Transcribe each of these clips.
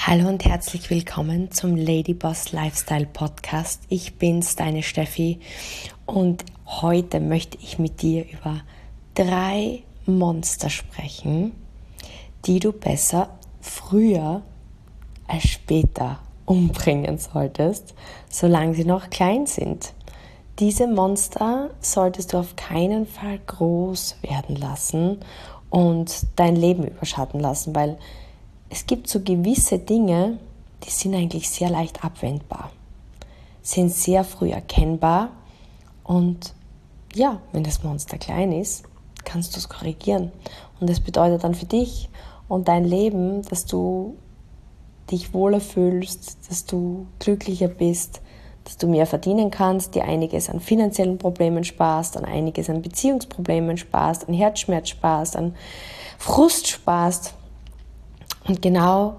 Hallo und herzlich willkommen zum Ladyboss Lifestyle Podcast. Ich bin's, deine Steffi, und heute möchte ich mit dir über 3 Monster sprechen, die du besser früher als später umbringen solltest, solange sie noch klein sind. Diese Monster solltest du auf keinen Fall groß werden lassen und dein Leben überschatten lassen, weil es gibt so gewisse Dinge, die sind eigentlich sehr leicht abwendbar, sind sehr früh erkennbar und ja, wenn das Monster klein ist, kannst du es korrigieren. Und das bedeutet dann für dich und dein Leben, dass du dich wohler fühlst, dass du glücklicher bist, dass du mehr verdienen kannst, dir einiges an finanziellen Problemen sparst, an einiges an Beziehungsproblemen sparst, an Herzschmerz sparst, an Frust sparst. Und genau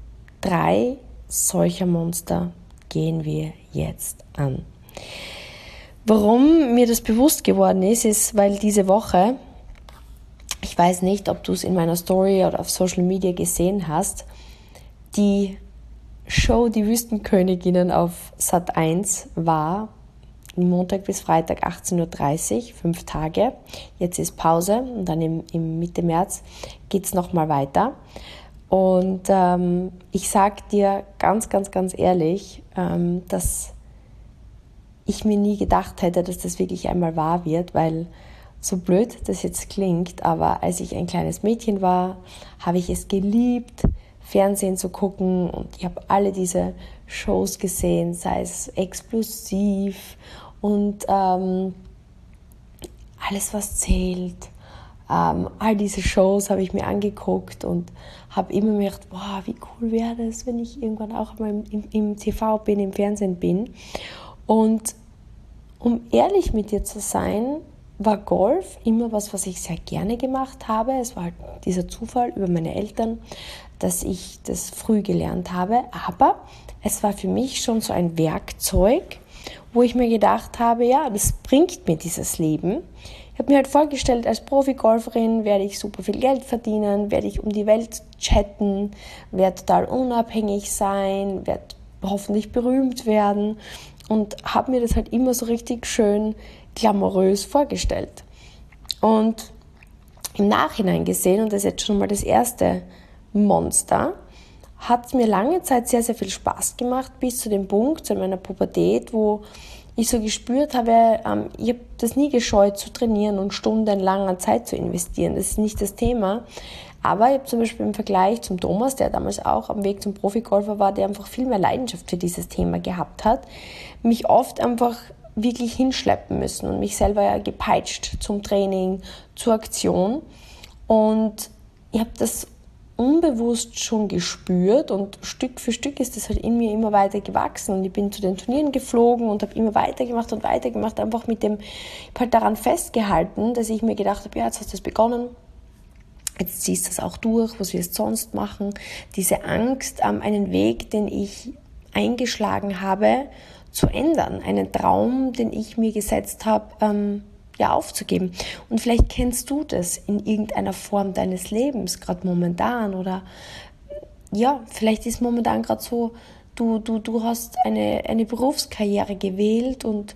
3 solcher Monster gehen wir jetzt an. Warum mir das bewusst geworden ist, weil diese Woche, ich weiß nicht, ob du es in meiner Story oder auf Social Media gesehen hast, die Show Die Wüstenköniginnen auf Sat.1 war Montag bis Freitag 18.30 Uhr, 5 Tage. Jetzt ist Pause und dann im Mitte März geht es nochmal weiter. Und ich sage dir ganz ehrlich, dass ich mir nie gedacht hätte, dass das wirklich einmal wahr wird, weil so blöd das jetzt klingt, aber als ich ein kleines Mädchen war, habe ich es geliebt, Fernsehen zu gucken, und ich habe alle diese Shows gesehen, sei es Explosiv und alles, was zählt. All diese Shows habe ich mir angeguckt und habe immer mir gedacht, wow, wie cool wäre das, wenn ich irgendwann auch mal im TV bin, im Fernsehen bin. Und um ehrlich mit dir zu sein, war Golf immer was ich sehr gerne gemacht habe. Es war halt dieser Zufall über meine Eltern, dass ich das früh gelernt habe. Aber es war für mich schon so ein Werkzeug, wo ich mir gedacht habe, ja, das bringt mir dieses Leben. Ich habe mir halt vorgestellt, als Profi-Golferin werde ich super viel Geld verdienen, werde ich um die Welt chatten, werde total unabhängig sein, werde hoffentlich berühmt werden, und habe mir das halt immer so richtig schön glamourös vorgestellt. Und im Nachhinein gesehen, und das ist jetzt schon mal das erste Monster, hat es mir lange Zeit sehr viel Spaß gemacht, bis zu dem Punkt, zu meiner Pubertät, wo ich so gespürt habe, ich habe das nie gescheut zu trainieren und stundenlang an Zeit zu investieren. Das ist nicht das Thema. Aber ich habe zum Beispiel im Vergleich zum Thomas, der damals auch am Weg zum Profigolfer war, der einfach viel mehr Leidenschaft für dieses Thema gehabt hat, mich oft einfach wirklich hinschleppen müssen und mich selber gepeitscht zum Training, zur Aktion. Und ich habe das unbewusst schon gespürt, und Stück für Stück ist das halt in mir immer weiter gewachsen, und ich bin zu den Turnieren geflogen und habe immer weitergemacht, einfach mit dem, ich habe halt daran festgehalten, dass ich mir gedacht habe, ja, jetzt hast du es begonnen, jetzt ziehst du es auch durch, was wirst du sonst machen? Diese Angst, einen Weg, den ich eingeschlagen habe, zu ändern, einen Traum, den ich mir gesetzt habe, aufzugeben. Und vielleicht kennst du das in irgendeiner Form deines Lebens, gerade momentan, oder ja, vielleicht ist momentan gerade so, du hast eine Berufskarriere gewählt und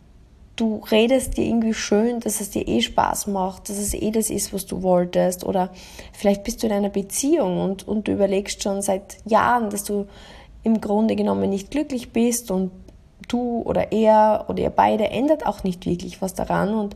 du redest dir irgendwie schön, dass es dir Spaß macht, dass es das ist, was du wolltest, oder vielleicht bist du in einer Beziehung und du überlegst schon seit Jahren, dass du im Grunde genommen nicht glücklich bist, und du oder er oder ihr beide ändert auch nicht wirklich was daran, und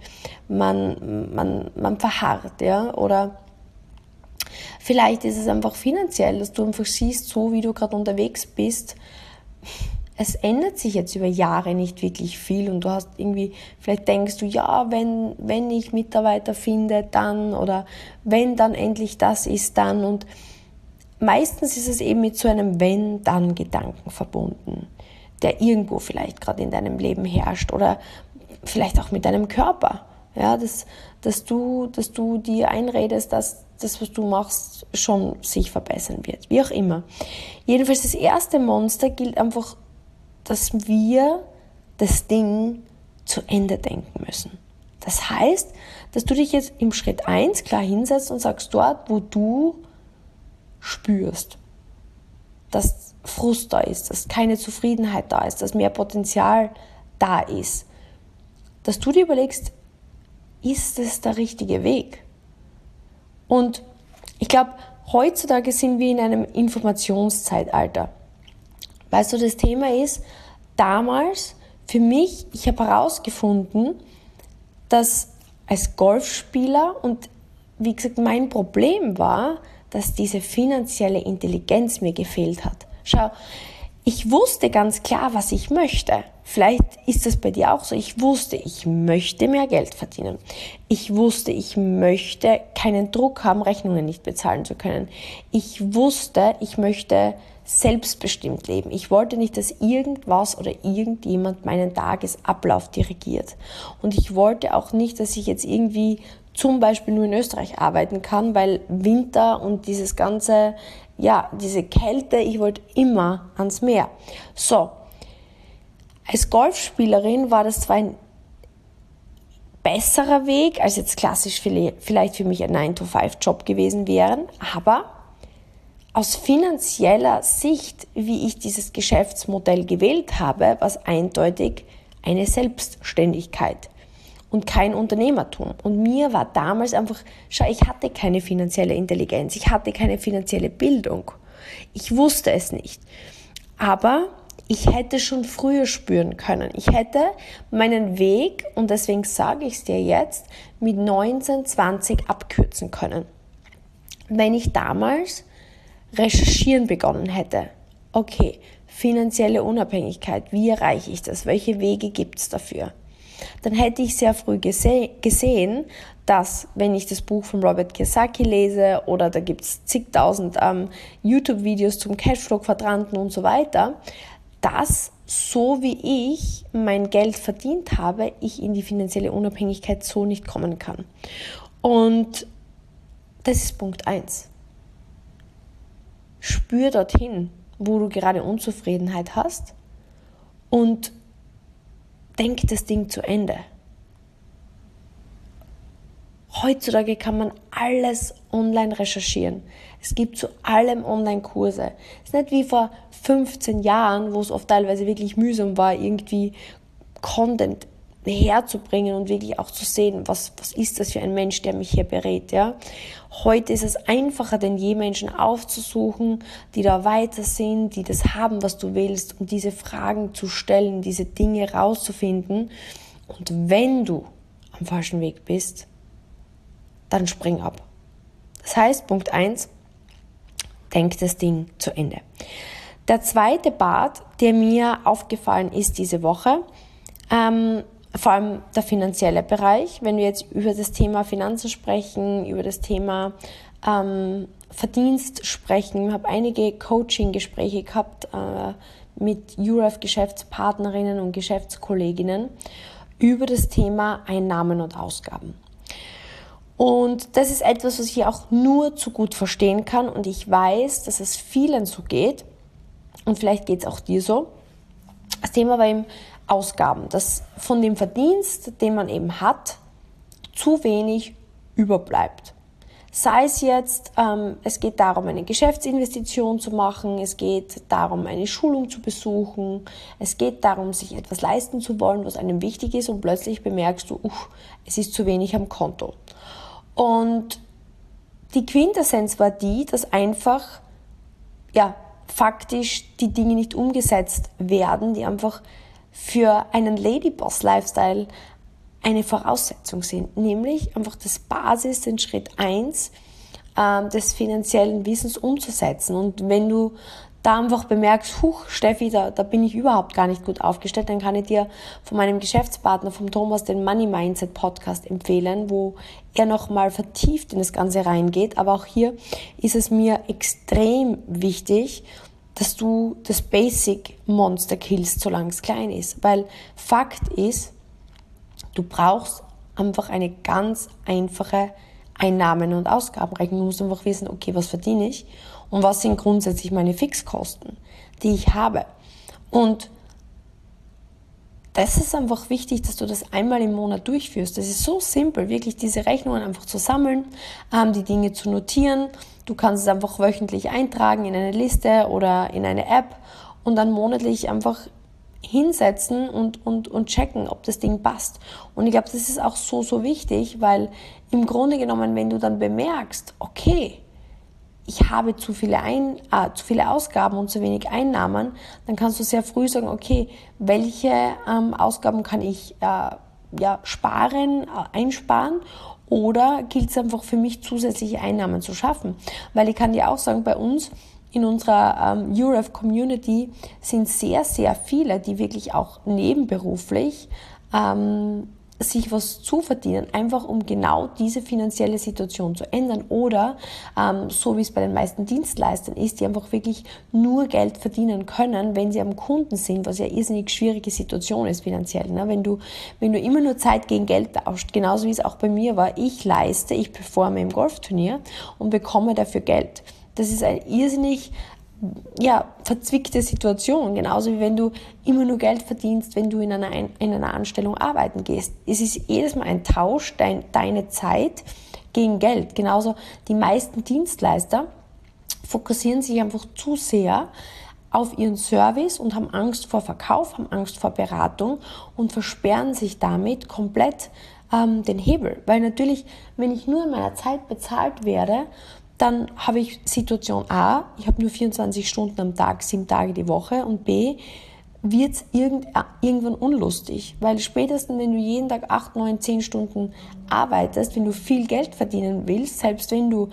man verharrt, ja, oder vielleicht ist es einfach finanziell, dass du einfach siehst, so wie du gerade unterwegs bist, es ändert sich jetzt über Jahre nicht wirklich viel, und du hast irgendwie, vielleicht denkst du, ja, wenn ich Mitarbeiter finde, dann, oder wenn dann endlich das ist, dann, und meistens ist es eben mit so einem Wenn-Dann-Gedanken verbunden, der irgendwo vielleicht gerade in deinem Leben herrscht, oder vielleicht auch mit deinem Körper, ja, dass du dir einredest, dass das, was du machst, schon sich verbessern wird, wie auch immer. Jedenfalls das erste Monster gilt einfach, dass wir das Ding zu Ende denken müssen. Das heißt, dass du dich jetzt im Schritt 1 klar hinsetzt und sagst, dort, wo du spürst, dass Frust da ist, dass keine Zufriedenheit da ist, dass mehr Potenzial da ist, dass du dir überlegst, ist es der richtige Weg? Und ich glaube, heutzutage sind wir in einem Informationszeitalter. Weißt du, das Thema ist, damals für mich, ich habe herausgefunden, dass als Golfspieler und wie gesagt, mein Problem war, dass diese finanzielle Intelligenz mir gefehlt hat. Schau, ich wusste ganz klar, was ich möchte. Vielleicht ist das bei dir auch so. Ich wusste, ich möchte mehr Geld verdienen. Ich wusste, ich möchte keinen Druck haben, Rechnungen nicht bezahlen zu können. Ich wusste, ich möchte selbstbestimmt leben. Ich wollte nicht, dass irgendwas oder irgendjemand meinen Tagesablauf dirigiert. Und ich wollte auch nicht, dass ich jetzt irgendwie zum Beispiel nur in Österreich arbeiten kann, weil Winter und dieses ganze, diese Kälte, ich wollte immer ans Meer. So, als Golfspielerin war das zwar ein besserer Weg, als jetzt klassisch vielleicht für mich ein 9-to-5-Job gewesen wären, aber aus finanzieller Sicht, wie ich dieses Geschäftsmodell gewählt habe, war es eindeutig eine Selbstständigkeit und kein Unternehmertum. Und mir war damals einfach, ich hatte keine finanzielle Intelligenz, ich hatte keine finanzielle Bildung. Ich wusste es nicht. Aber ich hätte schon früher spüren können. Ich hätte meinen Weg, und deswegen sage ich es dir jetzt, mit 19, 20 abkürzen können. Wenn ich damals recherchieren begonnen hätte, okay, finanzielle Unabhängigkeit, wie erreiche ich das, welche Wege gibt es dafür, dann hätte ich sehr früh gesehen, dass, wenn ich das Buch von Robert Kiyosaki lese oder da gibt es zigtausend YouTube-Videos zum Cashflow-Quadranten und so weiter, dass, so wie ich mein Geld verdient habe, ich in die finanzielle Unabhängigkeit so nicht kommen kann. Und das ist Punkt 1. Spür dorthin, wo du gerade Unzufriedenheit hast und denk das Ding zu Ende. Heutzutage kann man alles online recherchieren. Es gibt zu allem Online-Kurse. Es ist nicht wie vor 15 Jahren, wo es oft teilweise wirklich mühsam war, irgendwie Content herzubringen und wirklich auch zu sehen, was ist das für ein Mensch, der mich hier berät. Ja? Heute ist es einfacher denn je, Menschen aufzusuchen, die da weiter sind, die das haben, was du willst, und diese Fragen zu stellen, diese Dinge rauszufinden. Und wenn du am falschen Weg bist, dann spring ab. Das heißt, Punkt 1, denk das Ding zu Ende. Der zweite Part, der mir aufgefallen ist diese Woche, vor allem der finanzielle Bereich, wenn wir jetzt über das Thema Finanzen sprechen, über das Thema Verdienst sprechen. Ich habe einige Coaching-Gespräche gehabt mit UREF-Geschäftspartnerinnen und Geschäftskolleginnen über das Thema Einnahmen und Ausgaben. Und das ist etwas, was ich auch nur zu gut verstehen kann, und ich weiß, dass es vielen so geht, und vielleicht geht es auch dir so. Das Thema war eben Ausgaben, dass von dem Verdienst, den man eben hat, zu wenig überbleibt. Sei es jetzt, es geht darum, eine Geschäftsinvestition zu machen, es geht darum, eine Schulung zu besuchen, es geht darum, sich etwas leisten zu wollen, was einem wichtig ist, und plötzlich bemerkst du, es ist zu wenig am Konto. Und die Quintessenz war die, dass einfach, faktisch die Dinge nicht umgesetzt werden, die einfach für einen Ladyboss-Lifestyle eine Voraussetzung sind, nämlich einfach das Basis, den Schritt 1 des finanziellen Wissens umzusetzen. Und wenn du da einfach bemerkst, Steffi, da bin ich überhaupt gar nicht gut aufgestellt, dann kann ich dir von meinem Geschäftspartner, vom Thomas, den Money Mindset Podcast empfehlen, wo er nochmal vertieft in das Ganze reingeht. Aber auch hier ist es mir extrem wichtig, dass du das Basic Monster killst, solange es klein ist. Weil Fakt ist, du brauchst einfach eine ganz einfache Einnahmen- und Ausgabenrechnung. Du musst einfach wissen, okay, was verdiene ich und was sind grundsätzlich meine Fixkosten, die ich habe. Und das ist einfach wichtig, dass du das einmal im Monat durchführst. Das ist so simpel, wirklich diese Rechnungen einfach zu sammeln, die Dinge zu notieren. Du kannst es einfach wöchentlich eintragen in eine Liste oder in eine App und dann monatlich einfach hinsetzen und checken, ob das Ding passt. Und ich glaube, das ist auch so wichtig, weil im Grunde genommen, wenn du dann bemerkst, okay, ich habe zu viele Ausgaben und zu wenig Einnahmen, dann kannst du sehr früh sagen, okay, welche Ausgaben kann ich einsparen oder gilt es einfach für mich, zusätzliche Einnahmen zu schaffen? Weil ich kann dir auch sagen, bei uns in unserer UREF-Community sind sehr, sehr viele, die wirklich auch nebenberuflich sich was zuverdienen, einfach um genau diese finanzielle Situation zu ändern oder so wie es bei den meisten Dienstleistern ist, die einfach wirklich nur Geld verdienen können, wenn sie am Kunden sind, was ja eine irrsinnig schwierige Situation ist finanziell. Ne? Wenn du immer nur Zeit gegen Geld tauscht, genauso wie es auch bei mir war, ich performe im Golfturnier und bekomme dafür Geld. Das ist eine irrsinnig verzwickte Situation, genauso wie wenn du immer nur Geld verdienst, wenn du in einer Anstellung arbeiten gehst. Es ist jedes Mal ein Tausch, deine Zeit gegen Geld. Genauso die meisten Dienstleister fokussieren sich einfach zu sehr auf ihren Service und haben Angst vor Verkauf, haben Angst vor Beratung und versperren sich damit komplett den Hebel. Weil natürlich, wenn ich nur in meiner Zeit bezahlt werde, dann habe ich Situation A, ich habe nur 24 Stunden am Tag, 7 Tage die Woche und B, wird es irgendwann unlustig, weil spätestens, wenn du jeden Tag 8, 9, 10 Stunden arbeitest, wenn du viel Geld verdienen willst, selbst wenn du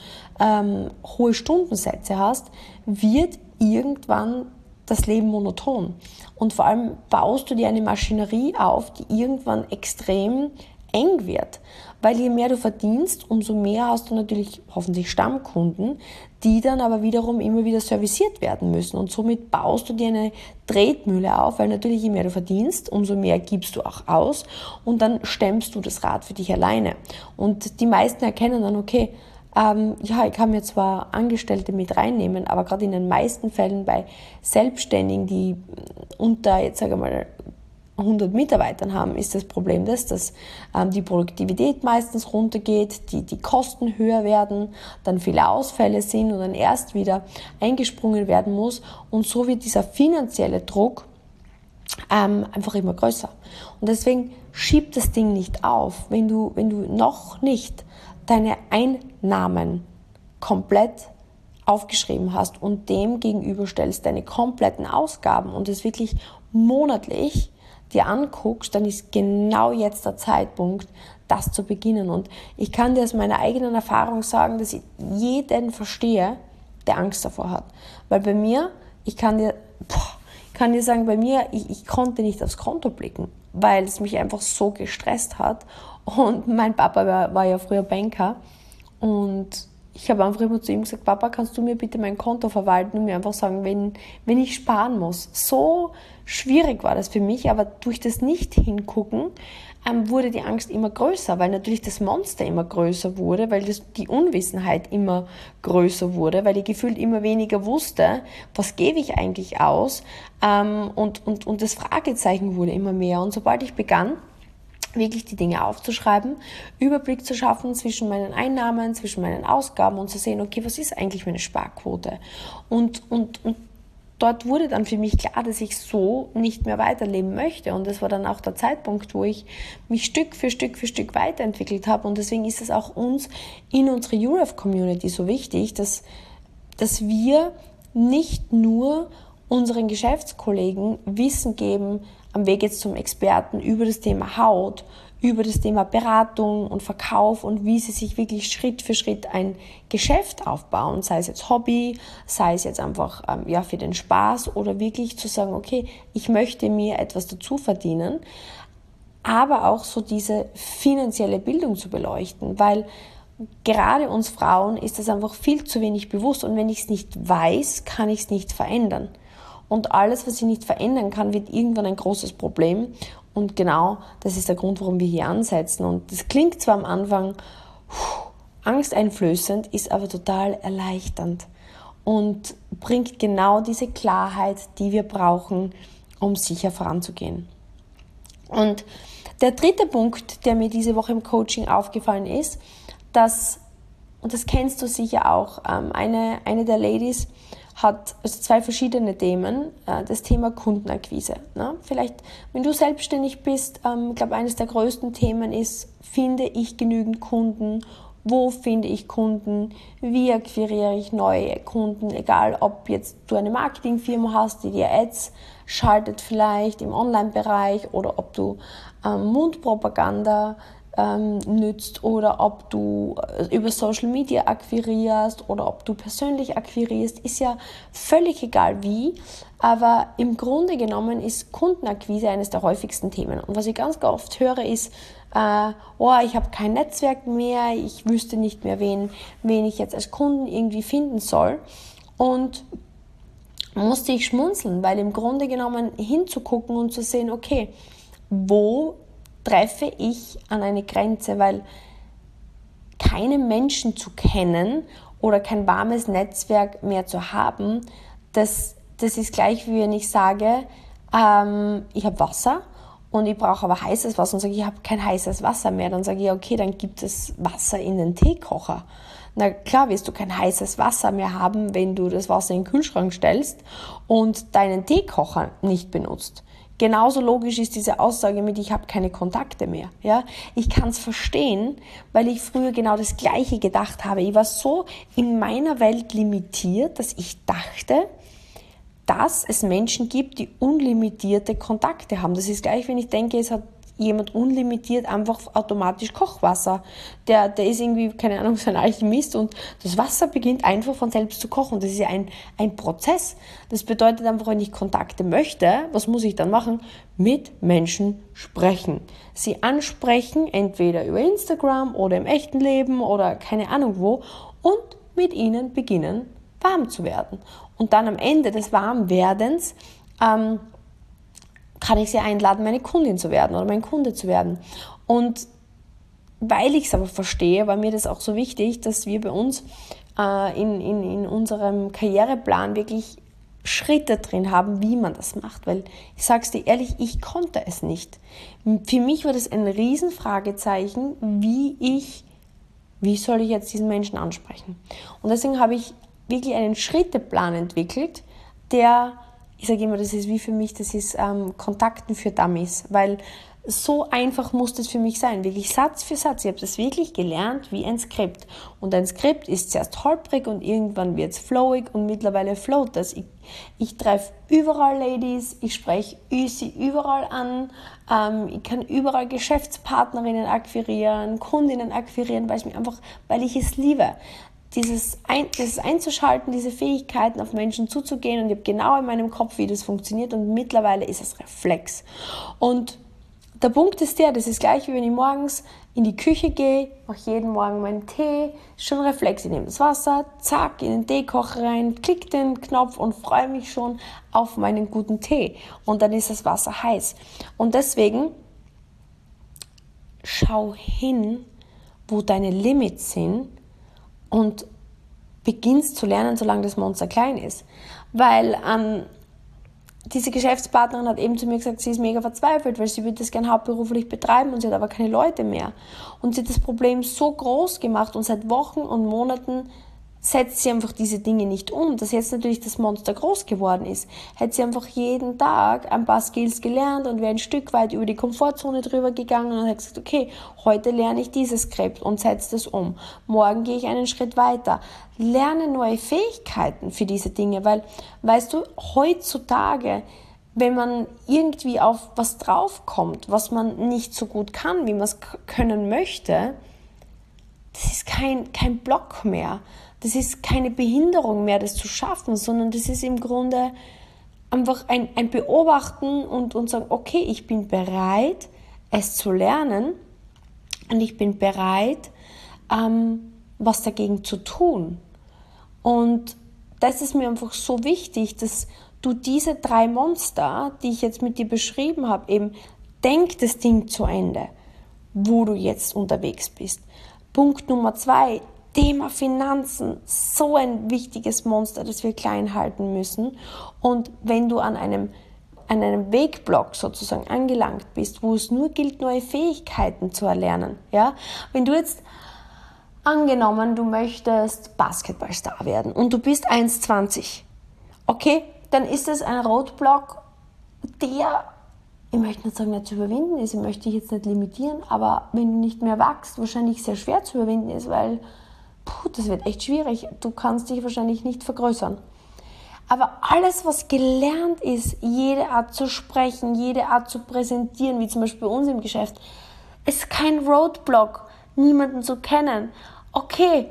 hohe Stundensätze hast, wird irgendwann das Leben monoton. Und vor allem baust du dir eine Maschinerie auf, die irgendwann extrem eng wird. Weil je mehr du verdienst, umso mehr hast du natürlich hoffentlich Stammkunden, die dann aber wiederum immer wieder serviciert werden müssen. Und somit baust du dir eine Tretmühle auf, weil natürlich je mehr du verdienst, umso mehr gibst du auch aus und dann stemmst du das Rad für dich alleine. Und die meisten erkennen dann, okay, ich kann mir zwar Angestellte mit reinnehmen, aber gerade in den meisten Fällen bei Selbstständigen, die unter, jetzt sage ich mal, 100 Mitarbeitern haben, ist das Problem dass die Produktivität meistens runtergeht, die Kosten höher werden, dann viele Ausfälle sind und dann erst wieder eingesprungen werden muss und so wird dieser finanzielle Druck einfach immer größer. Und deswegen schieb das Ding nicht auf, wenn du noch nicht deine Einnahmen komplett aufgeschrieben hast und dem gegenüberstellst deine kompletten Ausgaben und es wirklich monatlich dir anguckst, dann ist genau jetzt der Zeitpunkt, das zu beginnen. Und ich kann dir aus meiner eigenen Erfahrung sagen, dass ich jeden verstehe, der Angst davor hat. Weil bei mir, ich kann dir sagen, bei mir, ich konnte nicht aufs Konto blicken, weil es mich einfach so gestresst hat. Und mein Papa war ja früher Banker und ich habe einfach immer zu ihm gesagt, Papa, kannst du mir bitte mein Konto verwalten und mir einfach sagen, wenn ich sparen muss. So schwierig war das für mich, aber durch das Nicht-Hingucken wurde die Angst immer größer, weil natürlich das Monster immer größer wurde, weil die Unwissenheit immer größer wurde, weil ich gefühlt immer weniger wusste, was gebe ich eigentlich aus und das Fragezeichen wurde immer mehr. Und sobald ich begann, wirklich die Dinge aufzuschreiben, Überblick zu schaffen zwischen meinen Einnahmen, zwischen meinen Ausgaben und zu sehen, okay, was ist eigentlich meine Sparquote? Und dort wurde dann für mich klar, dass ich so nicht mehr weiterleben möchte. Und das war dann auch der Zeitpunkt, wo ich mich Stück für Stück weiterentwickelt habe. Und deswegen ist es auch uns in unserer UREF-Community so wichtig, dass wir nicht nur unseren Geschäftskollegen Wissen geben, am Weg jetzt zum Experten über das Thema Haut, über das Thema Beratung und Verkauf und wie sie sich wirklich Schritt für Schritt ein Geschäft aufbauen, sei es jetzt Hobby, sei es jetzt einfach für den Spaß oder wirklich zu sagen, okay, ich möchte mir etwas dazu verdienen, aber auch so diese finanzielle Bildung zu beleuchten, weil gerade uns Frauen ist das einfach viel zu wenig bewusst und wenn ich es nicht weiß, kann ich es nicht verändern. Und alles, was ich nicht verändern kann, wird irgendwann ein großes Problem. Und genau das ist der Grund, warum wir hier ansetzen. Und das klingt zwar am Anfang angsteinflößend, ist aber total erleichternd und bringt genau diese Klarheit, die wir brauchen, um sicher voranzugehen. Und der dritte Punkt, der mir diese Woche im Coaching aufgefallen ist, dass, und das kennst du sicher auch, eine der Ladies hat also 2 verschiedene Themen. Das Thema Kundenakquise. Ne? Vielleicht, wenn du selbstständig bist, ich glaube, eines der größten Themen ist, finde ich genügend Kunden? Wo finde ich Kunden? Wie akquiriere ich neue Kunden? Egal, ob jetzt du eine Marketingfirma hast, die dir Ads schaltet vielleicht im Online-Bereich oder ob du Mundpropaganda nützt oder ob du über Social Media akquirierst oder ob du persönlich akquirierst, ist ja völlig egal wie, aber im Grunde genommen ist Kundenakquise eines der häufigsten Themen. Und was ich ganz oft höre ist, ich habe kein Netzwerk mehr, ich wüsste nicht mehr, wen ich jetzt als Kunden irgendwie finden soll. Und musste ich schmunzeln, weil im Grunde genommen hinzugucken und zu sehen, okay, wo treffe ich an eine Grenze, weil keinen Menschen zu kennen oder kein warmes Netzwerk mehr zu haben, das ist gleich, wie wenn ich sage, ich habe Wasser und ich brauche aber heißes Wasser und sage, ich habe kein heißes Wasser mehr. Dann sage ich, okay, dann gibt es Wasser in den Teekocher. Na klar wirst du kein heißes Wasser mehr haben, wenn du das Wasser in den Kühlschrank stellst und deinen Teekocher nicht benutzt. Genauso logisch ist diese Aussage mit, ich habe keine Kontakte mehr. Ja? Ich kann es verstehen, weil ich früher genau das Gleiche gedacht habe. Ich war so in meiner Welt limitiert, dass ich dachte, dass es Menschen gibt, die unlimitierte Kontakte haben. Das ist gleich, wenn ich denke, es hat jemand unlimitiert einfach automatisch Kochwasser. Der ist irgendwie, keine Ahnung, so ein Alchemist und das Wasser beginnt einfach von selbst zu kochen. Das ist ja ein Prozess. Das bedeutet einfach, wenn ich Kontakte möchte, was muss ich dann machen? Mit Menschen sprechen. Sie ansprechen, entweder über Instagram oder im echten Leben oder keine Ahnung wo und mit ihnen beginnen, warm zu werden. Und dann am Ende des Warmwerdens kann ich sie einladen, meine Kundin zu werden oder mein Kunde zu werden. Und weil ich es aber verstehe, war mir das auch so wichtig, dass wir bei uns in unserem Karriereplan wirklich Schritte drin haben, wie man das macht. Weil ich sage es dir ehrlich, ich konnte es nicht. Für mich war das ein Riesenfragezeichen, wie soll ich jetzt diesen Menschen ansprechen? Und deswegen habe ich wirklich einen Schritteplan entwickelt, der, ich sage immer, das ist wie für mich, das ist Kontakten für Dummies, weil so einfach muss das für mich sein, wirklich Satz für Satz. Ich habe das wirklich gelernt wie ein Skript. Und ein Skript ist zuerst holprig und irgendwann wird es flowig und mittlerweile float das. Ich treffe überall Ladies, ich spreche sie überall an, ich kann überall Geschäftspartnerinnen akquirieren, Kundinnen akquirieren, weil ich es liebe. Dieses einzuschalten, diese Fähigkeiten auf Menschen zuzugehen und ich habe genau in meinem Kopf, wie das funktioniert und mittlerweile ist es Reflex. Und der Punkt ist das ist gleich wie wenn ich morgens in die Küche gehe, mache jeden Morgen meinen Tee, ist schon Reflex, ich nehme das Wasser, zack, in den Teekocher rein, klick den Knopf und freue mich schon auf meinen guten Tee und dann ist das Wasser heiß. Und deswegen schau hin, wo deine Limits sind und beginnst zu lernen, solange das Monster klein ist. Weil diese Geschäftspartnerin hat eben zu mir gesagt, sie ist mega verzweifelt, weil sie würde das gerne hauptberuflich betreiben und sie hat aber keine Leute mehr. Und sie hat das Problem so groß gemacht und seit Wochen und Monaten setzt sie einfach diese Dinge nicht um, dass jetzt natürlich das Monster groß geworden ist. Hätte sie einfach jeden Tag ein paar Skills gelernt und wäre ein Stück weit über die Komfortzone drüber gegangen und hat gesagt, okay, heute lerne ich dieses Skript und setze das um. Morgen gehe ich einen Schritt weiter. Lerne neue Fähigkeiten für diese Dinge, weil, weißt du, heutzutage, wenn man irgendwie auf was draufkommt, was man nicht so gut kann, wie man es können möchte, das ist kein Block mehr. Das ist keine Behinderung mehr, das zu schaffen, sondern das ist im Grunde einfach ein Beobachten und sagen, okay, ich bin bereit, es zu lernen und ich bin bereit, was dagegen zu tun. Und das ist mir einfach so wichtig, dass du diese 3 Monster, die ich jetzt mit dir beschrieben habe, eben denk das Ding zu Ende, wo du jetzt unterwegs bist. Punkt Nummer 2, Thema Finanzen, so ein wichtiges Monster, das wir klein halten müssen. Und wenn du an einem an einem Wegblock sozusagen angelangt bist, wo es nur gilt, neue Fähigkeiten zu erlernen, ja, wenn du jetzt angenommen, du möchtest Basketballstar werden und du bist 1,20, okay, dann ist es ein Roadblock, der, ich möchte nicht sagen, nicht zu überwinden ist, ich möchte dich jetzt nicht limitieren, aber wenn du nicht mehr wachst, wahrscheinlich sehr schwer zu überwinden ist, weil das wird echt schwierig, du kannst dich wahrscheinlich nicht vergrößern. Aber alles, was gelernt ist, jede Art zu sprechen, jede Art zu präsentieren, wie zum Beispiel bei uns im Geschäft, ist kein Roadblock, niemanden zu kennen. Okay,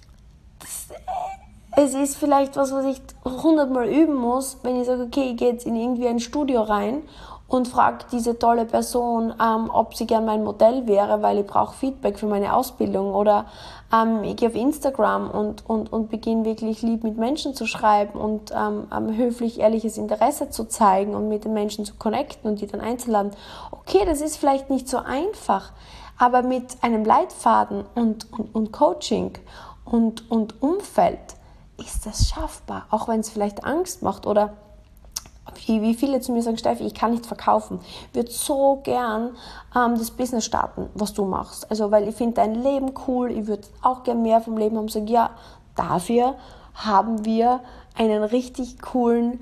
es ist vielleicht was ich 100-mal üben muss, wenn ich sage, okay, ich gehe jetzt in irgendwie ein Studio rein und frage diese tolle Person, ob sie gern mein Modell wäre, weil ich brauche Feedback für meine Ausbildung, oder ich gehe auf Instagram und beginne wirklich lieb mit Menschen zu schreiben und höflich ehrliches Interesse zu zeigen und mit den Menschen zu connecten und die dann einzuladen. Okay, das ist vielleicht nicht so einfach, aber mit einem Leitfaden und Coaching und Umfeld ist das schaffbar, auch wenn es vielleicht Angst macht oder wie viele zu mir sagen, Steffi, ich kann nicht verkaufen. Ich würde so gern das Business starten, was du machst. Also, weil ich finde dein Leben cool, ich würde auch gern mehr vom Leben haben. Sage, ja, dafür haben wir einen richtig coolen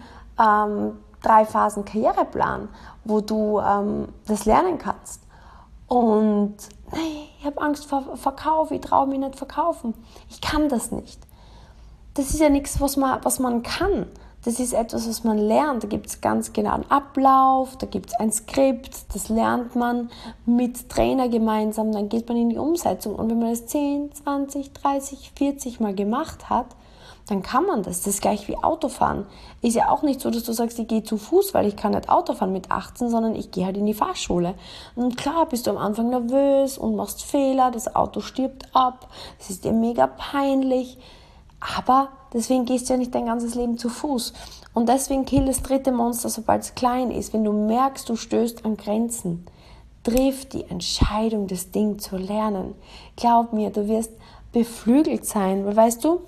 3-Phasen-Karriereplan, wo du das lernen kannst. Und nee, ich habe Angst vor Verkauf, ich traue mich nicht verkaufen. Ich kann das nicht. Das ist ja nichts, was man kann. Das ist etwas, was man lernt. Da gibt es ganz genau einen Ablauf, da gibt es ein Skript, das lernt man mit Trainer gemeinsam, dann geht man in die Umsetzung. Und wenn man das 10, 20, 30, 40 Mal gemacht hat, dann kann man das. Das ist gleich wie Autofahren. Ist ja auch nicht so, dass du sagst, ich gehe zu Fuß, weil ich kann nicht Auto fahren mit 18, sondern ich gehe halt in die Fahrschule. Und klar bist du am Anfang nervös und machst Fehler, das Auto stirbt ab, es ist dir mega peinlich, aber deswegen gehst du ja nicht dein ganzes Leben zu Fuß. Und deswegen kill das dritte Monster, sobald es klein ist. Wenn du merkst, du stößt an Grenzen, triff die Entscheidung, das Ding zu lernen. Glaub mir, du wirst beflügelt sein, weil weißt du,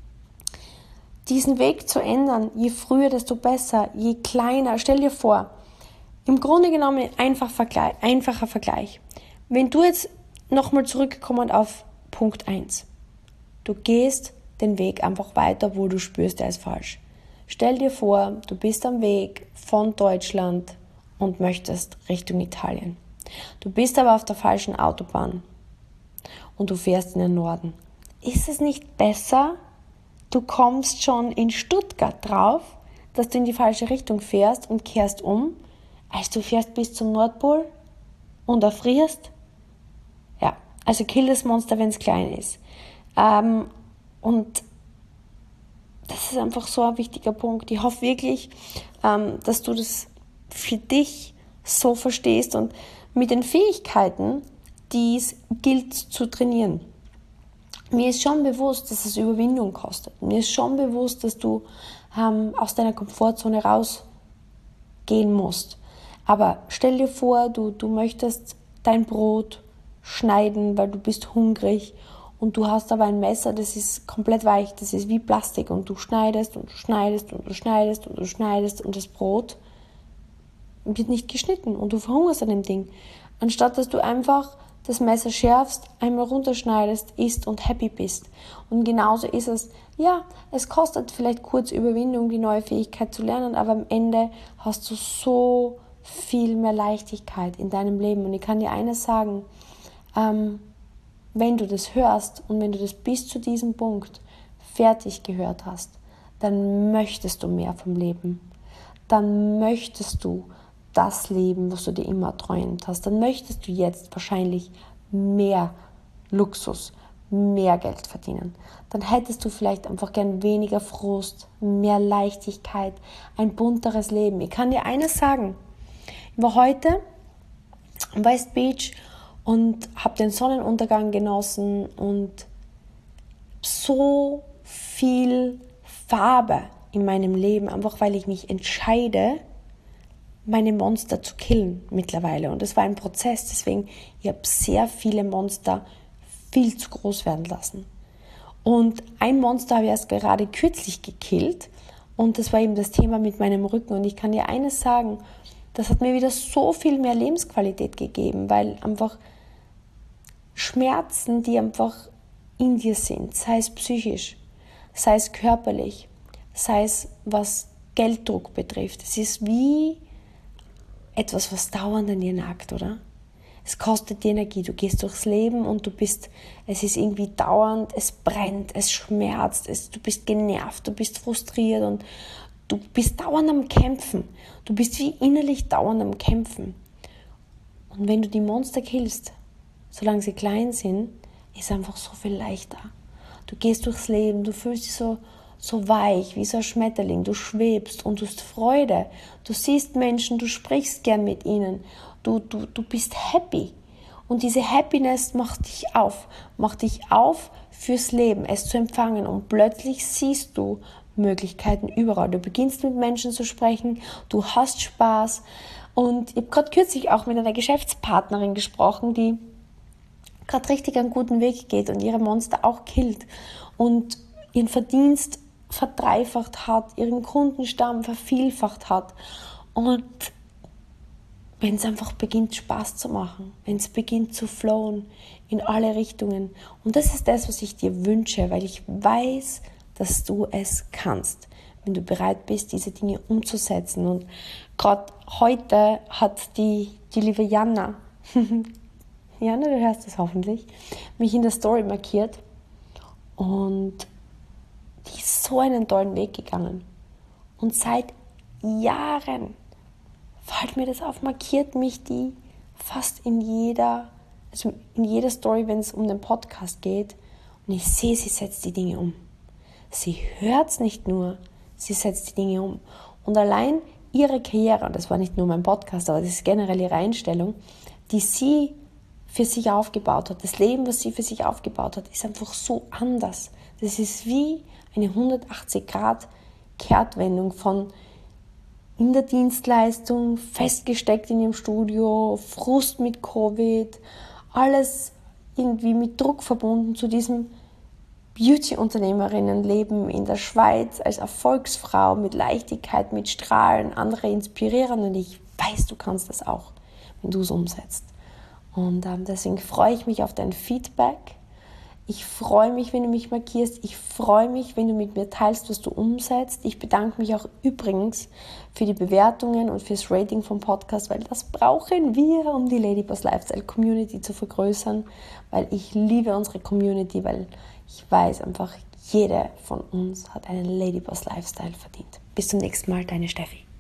diesen Weg zu ändern, je früher, desto besser, je kleiner. Stell dir vor, im Grunde genommen einfacher Vergleich. Wenn du jetzt nochmal zurückkommend auf Punkt 1, du gehst den Weg einfach weiter, wo du spürst, der ist falsch. Stell dir vor, du bist am Weg von Deutschland und möchtest Richtung Italien. Du bist aber auf der falschen Autobahn und du fährst in den Norden. Ist es nicht besser, du kommst schon in Stuttgart drauf, dass du in die falsche Richtung fährst und kehrst um, als du fährst bis zum Nordpol und erfrierst? Ja, also kill das Monster, wenn es klein ist. Und das ist einfach so ein wichtiger Punkt. Ich hoffe wirklich, dass du das für dich so verstehst und mit den Fähigkeiten, die es gilt zu trainieren. Mir ist schon bewusst, dass es Überwindung kostet. Mir ist schon bewusst, dass du aus deiner Komfortzone rausgehen musst. Aber stell dir vor, du möchtest dein Brot schneiden, weil du bist hungrig und du hast aber ein Messer, das ist komplett weich, das ist wie Plastik und du schneidest und du schneidest und du schneidest und du schneidest und das Brot wird nicht geschnitten und du verhungerst an dem Ding. Anstatt dass du einfach das Messer schärfst, einmal runterschneidest, isst und happy bist. Und genauso ist es, ja, es kostet vielleicht kurz Überwindung, die neue Fähigkeit zu lernen, aber am Ende hast du so viel mehr Leichtigkeit in deinem Leben. Und ich kann dir eines sagen, wenn du das hörst und wenn du das bis zu diesem Punkt fertig gehört hast, dann möchtest du mehr vom Leben. Dann möchtest du das Leben, was du dir immer erträumt hast. Dann möchtest du jetzt wahrscheinlich mehr Luxus, mehr Geld verdienen. Dann hättest du vielleicht einfach gern weniger Frust, mehr Leichtigkeit, ein bunteres Leben. Ich kann dir eines sagen. Ich war heute am West Beach und habe den Sonnenuntergang genossen und so viel Farbe in meinem Leben, einfach weil ich mich entscheide, meine Monster zu killen mittlerweile. Und es war ein Prozess, deswegen ich habe sehr viele Monster viel zu groß werden lassen. Und ein Monster habe ich erst gerade kürzlich gekillt Und das war eben das Thema mit meinem Rücken. Und ich kann dir eines sagen, das hat mir wieder so viel mehr Lebensqualität gegeben, weil einfach Schmerzen, die einfach in dir sind, sei es psychisch, sei es körperlich, sei es was Gelddruck betrifft. Es ist wie etwas, was dauernd an dir nagt, oder? Es kostet die Energie, du gehst durchs Leben und es ist irgendwie dauernd, es brennt, es schmerzt, du bist genervt, du bist frustriert und du bist dauernd am Kämpfen. Du bist wie innerlich dauernd am Kämpfen. Und wenn du die Monster killst, solange sie klein sind, ist einfach so viel leichter. Du gehst durchs Leben, du fühlst dich so weich, wie so ein Schmetterling, du schwebst und du hast Freude. Du siehst Menschen, du sprichst gern mit ihnen, du bist happy. Und diese Happiness macht dich auf fürs Leben, es zu empfangen. Und plötzlich siehst du Möglichkeiten überall. Du beginnst mit Menschen zu sprechen, du hast Spaß. Und ich habe gerade kürzlich auch mit einer Geschäftspartnerin gesprochen, die gerade richtig einen guten Weg geht und ihre Monster auch killt und ihren Verdienst verdreifacht hat, ihren Kundenstamm vervielfacht hat. Und wenn es einfach beginnt Spaß zu machen, wenn es beginnt zu flowen in alle Richtungen. Und das ist das, was ich dir wünsche, weil ich weiß, dass du es kannst, wenn du bereit bist, diese Dinge umzusetzen. Und gerade heute hat die liebe Jana, Jana, du hörst das hoffentlich, mich in der Story markiert und die ist so einen tollen Weg gegangen. Und seit Jahren fällt mir das auf, markiert mich die fast in jeder Story, wenn es um den Podcast geht. Und ich sehe, sie setzt die Dinge um. Sie hört es nicht nur, sie setzt die Dinge um. Und allein ihre Karriere, und das war nicht nur mein Podcast, aber das ist generell ihre Einstellung, die sie für sich aufgebaut hat, das Leben, was sie für sich aufgebaut hat, ist einfach so anders. Das ist wie eine 180-Grad-Kehrtwendung von in der Dienstleistung, festgesteckt in ihrem Studio, Frust mit Covid, alles irgendwie mit Druck verbunden zu diesem Beauty-Unternehmerinnenleben in der Schweiz als Erfolgsfrau mit Leichtigkeit, mit Strahlen, andere inspirieren und ich weiß, du kannst das auch, wenn du es umsetzt. Und deswegen freue ich mich auf dein Feedback. Ich freue mich, wenn du mich markierst. Ich freue mich, wenn du mit mir teilst, was du umsetzt. Ich bedanke mich auch übrigens für die Bewertungen und fürs Rating vom Podcast, weil das brauchen wir, um die Ladyboss Lifestyle Community zu vergrößern, weil ich liebe unsere Community, weil ich weiß einfach, jede von uns hat einen Ladyboss Lifestyle verdient. Bis zum nächsten Mal, deine Steffi.